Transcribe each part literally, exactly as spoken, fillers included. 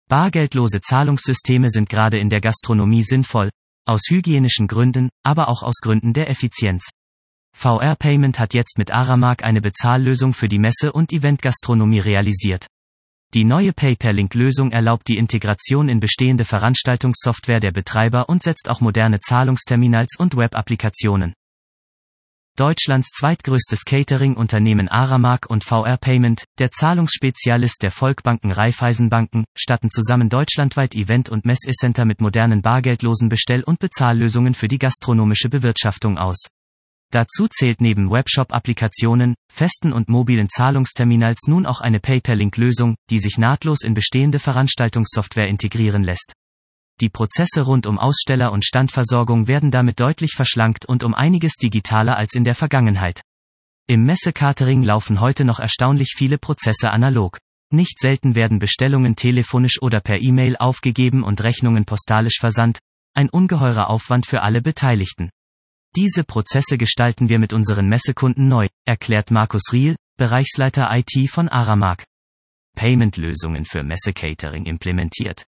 Bargeldlose Zahlungssysteme sind gerade in der Gastronomie sinnvoll, aus hygienischen Gründen, aber auch aus Gründen der Effizienz. V R Payment hat jetzt mit Aramark eine Bezahllösung für die Messe- und Eventgastronomie realisiert. Die neue Pay-per-Link-Lösung erlaubt die Integration in bestehende Veranstaltungssoftware der Betreiber und setzt auch moderne Zahlungsterminals und Web-Applikationen. Deutschlands zweitgrößtes Catering-Unternehmen Aramark und V R Payment, der Zahlungsspezialist der Volksbanken Raiffeisenbanken, statten zusammen deutschlandweit Event- und Messecenter mit modernen bargeldlosen Bestell- und Bezahllösungen für die gastronomische Bewirtschaftung aus. Dazu zählt neben Webshop-Applikationen, festen und mobilen Zahlungsterminals nun auch eine Pay-per-Link-Lösung, die sich nahtlos in bestehende Veranstaltungssoftware integrieren lässt. Die Prozesse rund um Aussteller- und Standversorgung werden damit deutlich verschlankt und um einiges digitaler als in der Vergangenheit. Im Messe-Catering laufen heute noch erstaunlich viele Prozesse analog. Nicht selten werden Bestellungen telefonisch oder per E-Mail aufgegeben und Rechnungen postalisch versandt, ein ungeheurer Aufwand für alle Beteiligten. Diese Prozesse gestalten wir mit unseren Messekunden neu, erklärt Markus Riel, Bereichsleiter I T von Aramark. Payment-Lösungen für Messe-Catering implementiert.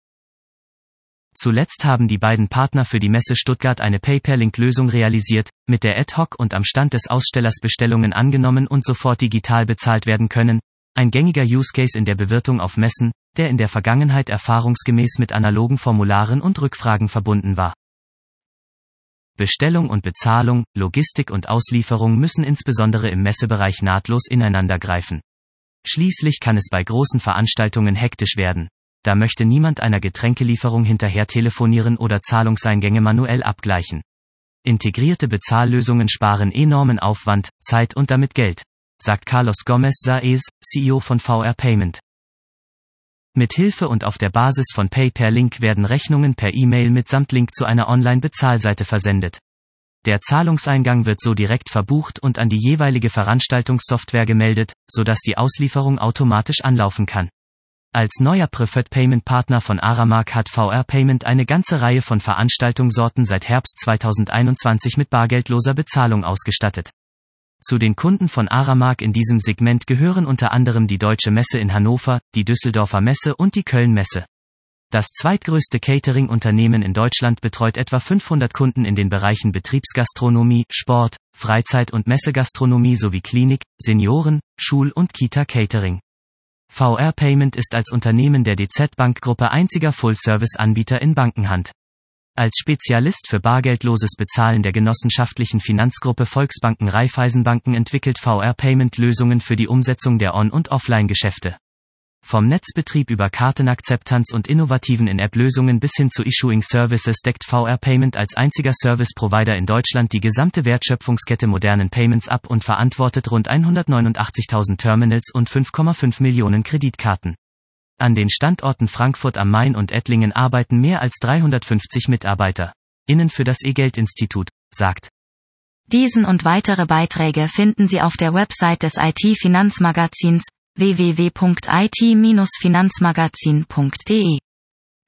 Zuletzt haben die beiden Partner für die Messe Stuttgart eine Pay-per-Link-Lösung realisiert, mit der ad hoc und am Stand des Ausstellers Bestellungen angenommen und sofort digital bezahlt werden können, ein gängiger Use-Case in der Bewirtung auf Messen, der in der Vergangenheit erfahrungsgemäß mit analogen Formularen und Rückfragen verbunden war. Bestellung und Bezahlung, Logistik und Auslieferung müssen insbesondere im Messebereich nahtlos ineinander greifen. Schließlich kann es bei großen Veranstaltungen hektisch werden. Da möchte niemand einer Getränkelieferung hinterher telefonieren oder Zahlungseingänge manuell abgleichen. Integrierte Bezahllösungen sparen enormen Aufwand, Zeit und damit Geld, sagt Carlos Gomez Saez, C E O von V R Payment. Mit Hilfe und auf der Basis von Pay-per-Link werden Rechnungen per E-Mail mitsamt Link zu einer Online-Bezahlseite versendet. Der Zahlungseingang wird so direkt verbucht und an die jeweilige Veranstaltungssoftware gemeldet, sodass die Auslieferung automatisch anlaufen kann. Als neuer Preferred Payment Partner von Aramark hat V R Payment eine ganze Reihe von Veranstaltungssorten seit Herbst zweitausendeinundzwanzig mit bargeldloser Bezahlung ausgestattet. Zu den Kunden von Aramark in diesem Segment gehören unter anderem die Deutsche Messe in Hannover, die Düsseldorfer Messe und die Köln Messe. Das zweitgrößte Catering-Unternehmen in Deutschland betreut etwa fünfhundert Kunden in den Bereichen Betriebsgastronomie, Sport, Freizeit- und Messegastronomie sowie Klinik, Senioren, Schul- und Kita-Catering. V R Payment ist als Unternehmen der D Z Bank Gruppe einziger Full-Service-Anbieter in Bankenhand. Als Spezialist für bargeldloses Bezahlen der genossenschaftlichen Finanzgruppe Volksbanken Raiffeisenbanken entwickelt V R Payment Lösungen für die Umsetzung der On- und Offline-Geschäfte. Vom Netzbetrieb über Kartenakzeptanz und innovativen In-App-Lösungen bis hin zu Issuing-Services deckt V R Payment als einziger Service-Provider in Deutschland die gesamte Wertschöpfungskette modernen Payments ab und verantwortet rund hundertneunundachtzigtausend Terminals und fünf Komma fünf Millionen Kreditkarten. An den Standorten Frankfurt am Main und Ettlingen arbeiten mehr als dreihundertfünfzig Mitarbeiter. Innen für das E-Geld-Institut, sagt. Diesen und weitere Beiträge finden Sie auf der Website des I T-Finanzmagazins w w w punkt i t Bindestrich finanzmagazin punkt d e.